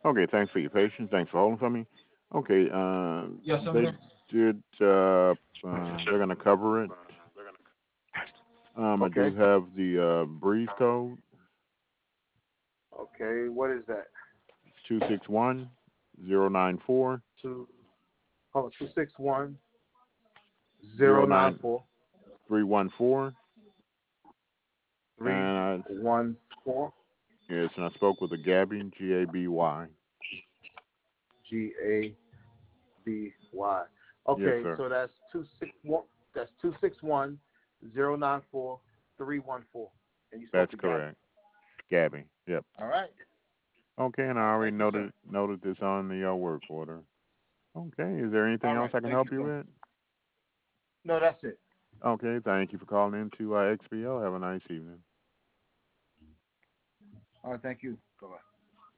Okay, thanks for your patience. Thanks for holding for me. Okay, Yes, I'm they here. did. They're gonna cover it. I do Okay. have the breeze code. Okay. What is that? It's 261-094 Two. Oh, 261 09 094 314. three And one four. yes, and I spoke with a Gabby, Gaby. GABY. Yes, Okay, sir. so that's 261. That's 261 094 314. And you spoke That's to Gabby. correct. Gabby. Yep. All right. Okay, and I All right. already Thank you, sir. noted this on the work order. Okay, is there anything All else right. I can Thank you, help you sir. with? No, that's it. Okay, thank you for calling in to XBO. Have a nice evening. All right. Thank you. Bye bye.